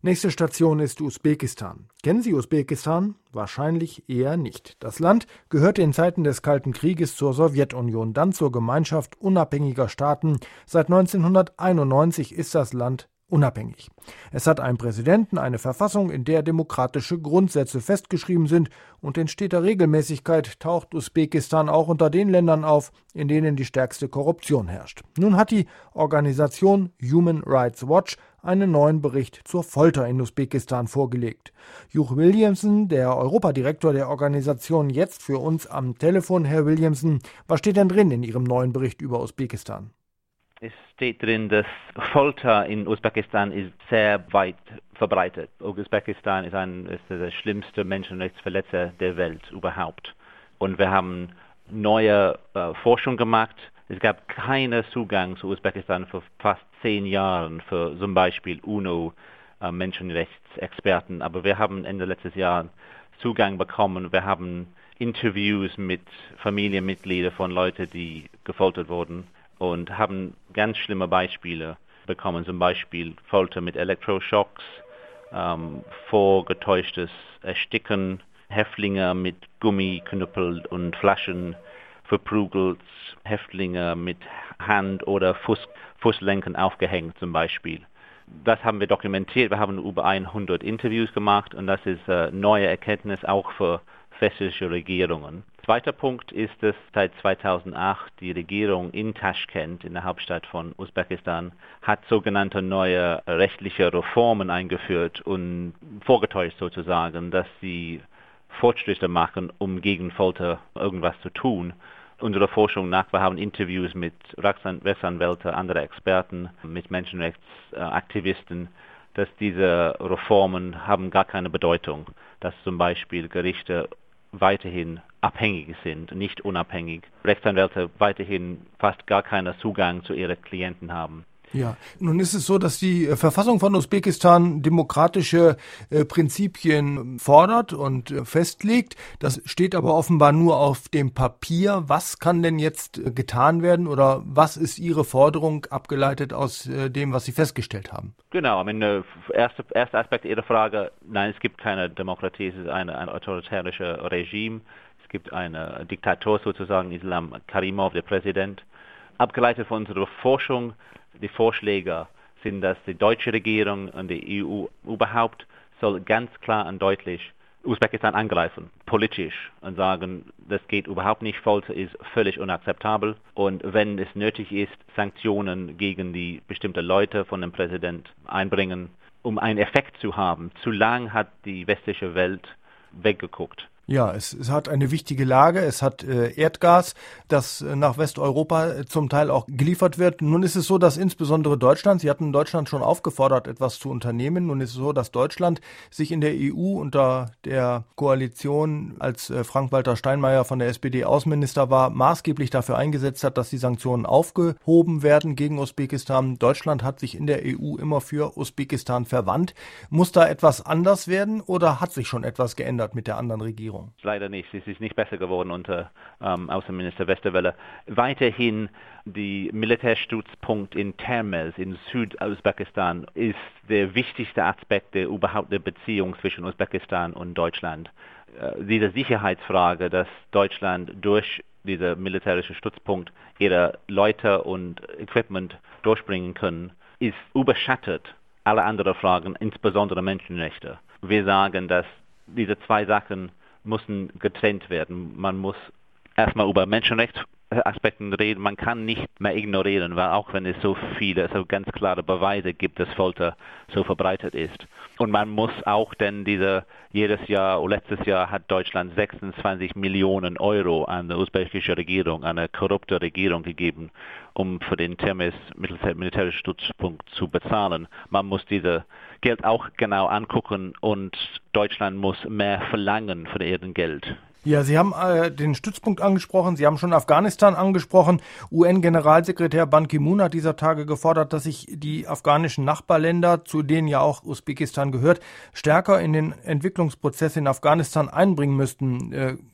Nächste Station ist Usbekistan. Kennen Sie Usbekistan? Wahrscheinlich eher nicht. Das Land gehörte in Zeiten des Kalten Krieges zur Sowjetunion, dann zur Gemeinschaft unabhängiger Staaten. Seit 1991 ist das Land unabhängig. Es hat einen Präsidenten, eine Verfassung, in der demokratische Grundsätze festgeschrieben sind, und in steter Regelmäßigkeit taucht Usbekistan auch unter den Ländern auf, in denen die stärkste Korruption herrscht. Nun hat die Organisation Human Rights Watch einen neuen Bericht zur Folter in Usbekistan vorgelegt. Hugh Williamson, der Europadirektor der Organisation, jetzt für uns am Telefon. Herr Williamson, was steht denn drin in Ihrem neuen Bericht über Usbekistan? Es steht drin, dass Folter in Usbekistan ist sehr weit verbreitet. Usbekistan ist der schlimmste Menschenrechtsverletzer der Welt überhaupt. Und wir haben neue Forschung gemacht. Es gab keinen Zugang zu Usbekistan für fast 10 Jahren für zum Beispiel UNO-Menschenrechtsexperten. Aber wir haben Ende letztes Jahr Zugang bekommen. Wir haben Interviews mit Familienmitgliedern von Leuten, die gefoltert wurden, und haben ganz schlimme Beispiele bekommen, zum Beispiel Folter mit Elektroschocks, vorgetäuschtes Ersticken, Häftlinge mit Gummiknüppel und Flaschen verprügelt, Häftlinge mit Hand- oder Fußlenken aufgehängt zum Beispiel. Das haben wir dokumentiert. Wir haben über 100 Interviews gemacht, und das ist neue Erkenntnis auch für westliche Regierungen. Zweiter Punkt ist, dass seit 2008 die Regierung in Taschkent, in der Hauptstadt von Usbekistan, hat sogenannte neue rechtliche Reformen eingeführt und vorgetäuscht sozusagen, dass sie Fortschritte machen, um gegen Folter irgendwas zu tun. Unserer Forschung nach, wir haben Interviews mit Rechtsanwälten, anderen Experten, mit Menschenrechtsaktivisten, dass diese Reformen haben gar keine Bedeutung, dass zum Beispiel Gerichte weiterhin abhängig sind, nicht unabhängig. Rechtsanwälte weiterhin fast gar keinen Zugang zu ihren Klienten haben. Ja, nun ist es so, dass die Verfassung von Usbekistan demokratische Prinzipien fordert und festlegt. Das steht aber offenbar nur auf dem Papier. Was kann denn jetzt getan werden, oder was ist Ihre Forderung, abgeleitet aus dem, was Sie festgestellt haben? Genau, der erste Aspekt Ihrer Frage: Nein, es gibt keine Demokratie, es ist ein autoritärisches Regime. Es gibt einen Diktator sozusagen, Islam Karimov, der Präsident. Abgeleitet von unserer Forschung, die Vorschläge sind, dass die deutsche Regierung und die EU überhaupt soll ganz klar und deutlich Usbekistan angreifen, politisch, und sagen, das geht überhaupt nicht, Folter ist völlig unakzeptabel, und wenn es nötig ist, Sanktionen gegen die bestimmten Leute von dem Präsident einbringen, um einen Effekt zu haben. Zu lang hat die westliche Welt weggeguckt. Ja, es hat eine wichtige Lage, es hat Erdgas, das nach Westeuropa zum Teil auch geliefert wird. Nun ist es so, dass insbesondere Deutschland, Sie hatten Deutschland schon aufgefordert, etwas zu unternehmen. Nun ist es so, dass Deutschland sich in der EU unter der Koalition, als Frank-Walter Steinmeier von der SPD Außenminister war, maßgeblich dafür eingesetzt hat, dass die Sanktionen aufgehoben werden gegen Usbekistan. Deutschland hat sich in der EU immer für Usbekistan verwandt. Muss da etwas anders werden, oder hat sich schon etwas geändert mit der anderen Regierung? Leider nicht. Es ist nicht besser geworden unter Außenminister Westerwelle. Weiterhin der Militärstützpunkt in Termez in Südusbekistan ist der wichtigste Aspekt der Beziehung zwischen Usbekistan und Deutschland. Diese Sicherheitsfrage, dass Deutschland durch diesen militärischen Stützpunkt ihre Leute und Equipment durchbringen können, ist überschattet alle anderen Fragen, insbesondere Menschenrechte. Wir sagen, dass diese zwei Sachen müssen getrennt werden. Man muss erstmal über Menschenrechtsaspekte reden. Man kann nicht mehr ignorieren, weil auch wenn es so ganz klare Beweise gibt, dass Folter so verbreitet ist. Und man muss auch, denn jedes Jahr oder letztes Jahr hat Deutschland 26 Millionen Euro an die usbekische Regierung, an eine korrupte Regierung gegeben, um für den Termez militärischen Stützpunkt zu bezahlen. Man muss dieses Geld auch genau angucken, und Deutschland muss mehr verlangen für ihr Geld. Ja, Sie haben den Stützpunkt angesprochen, Sie haben schon Afghanistan angesprochen. UN-Generalsekretär Ban Ki-moon hat dieser Tage gefordert, dass sich die afghanischen Nachbarländer, zu denen ja auch Usbekistan gehört, stärker in den Entwicklungsprozess in Afghanistan einbringen müssten.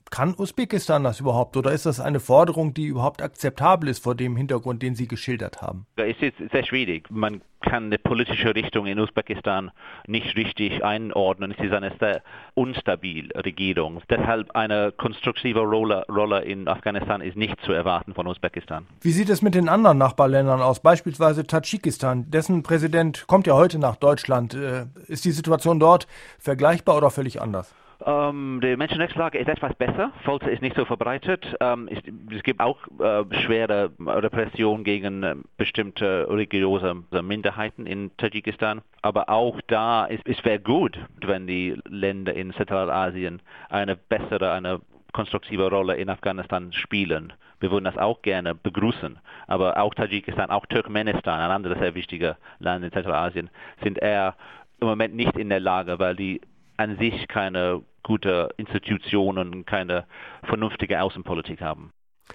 Kann Usbekistan das überhaupt oder ist das eine Forderung, die überhaupt akzeptabel ist vor dem Hintergrund, den Sie geschildert haben? Es ist sehr schwierig. Man kann die politische Richtung in Usbekistan nicht richtig einordnen. Es ist eine sehr unstabile Regierung. Deshalb eine konstruktive Rolle in Afghanistan ist nicht zu erwarten von Usbekistan. Wie sieht es mit den anderen Nachbarländern aus, beispielsweise Tadschikistan? Dessen Präsident kommt ja heute nach Deutschland. Ist die Situation dort vergleichbar oder völlig anders? Die Menschenrechtslage ist etwas besser. Folter ist nicht so verbreitet. Es gibt auch schwere Repression gegen bestimmte religiöse Minderheiten in Tadschikistan. Aber auch da es wäre gut, wenn die Länder in Zentralasien eine konstruktive Rolle in Afghanistan spielen. Wir würden das auch gerne begrüßen. Aber auch Tadschikistan, auch Turkmenistan, ein anderes sehr wichtiges Land in Zentralasien, sind eher im Moment nicht in der Lage, weil die an sich keine gute Institutionen, keine vernünftige Außenpolitik haben.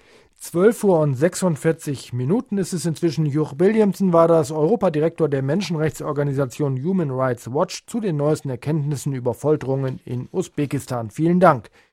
12:46 ist es inzwischen. Joch Williamson war das, Europadirektor der Menschenrechtsorganisation Human Rights Watch, zu den neuesten Erkenntnissen über Folterungen in Usbekistan. Vielen Dank.